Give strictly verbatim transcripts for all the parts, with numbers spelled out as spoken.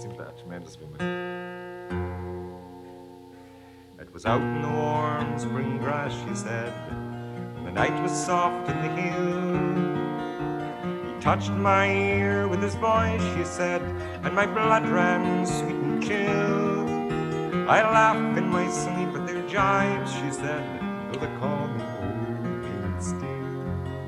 seemed like a tremendous woman. It was out in the warm spring grass, she said, and the night was soft in the hill. He touched my ear with his voice, she said, and my blood ran sweet and chill. I laugh in my sleep at their jibes, she said, though they call me old painted still.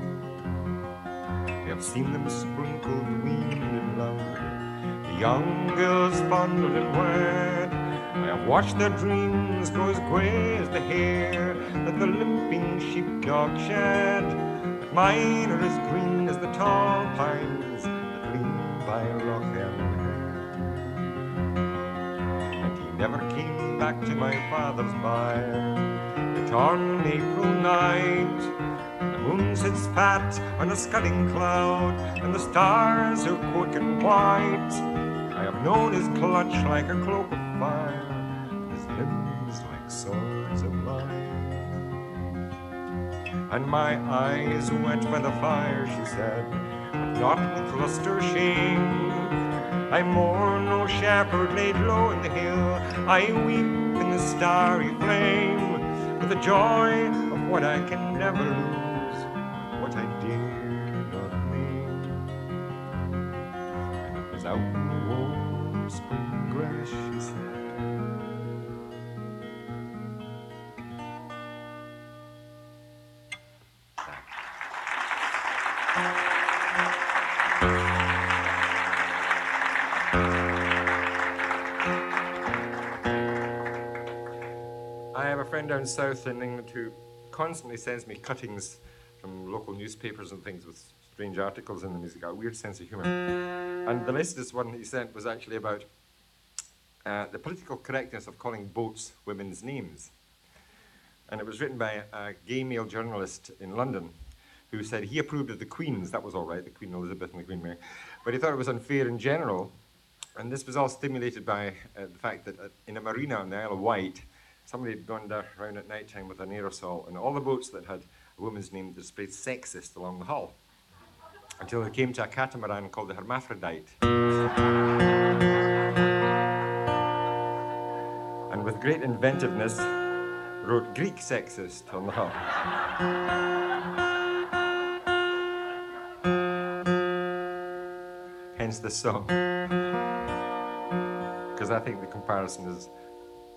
I have seen them sprinkled, weaned in love, the young girls fondled and wed. I have watched their dreams grow as grey as the hair that the limping sheepdog shed. But mine are as green as the tall pines that lean by Lochend. And he never came back to my father's byre. It on an April night, the moon sits fat on a scudding cloud, and the stars are quick and white. I have known his clutch like a cloak of fire, his limbs like swords of mine. And my eyes wet by the fire, she said, but not with lust or shame. I mourn no shepherd laid low in the hill, I weep in the starry flame, with the joy of what I can never lose, what I dare not name. And it was out in the warm spring grass, she said. I have a friend down south in England who constantly sends me cuttings from local newspapers and things with strange articles in them. He's got a weird sense of humour. And the latest one he sent was actually about uh, the political correctness of calling boats women's names. And it was written by a gay male journalist in London who said he approved of the Queen's, that was all right, the Queen Elizabeth and the Queen Mary, but he thought it was unfair in general. And this was all stimulated by uh, the fact that uh, in a marina on the Isle of Wight, somebody had gone down around at night time with an aerosol, and all the boats that had a woman's name displayed sexist along the hull, until they came to a catamaran called the Hermaphrodite. And with great inventiveness, wrote Greek sexist on the hull. Hence this song. Because I think the comparison is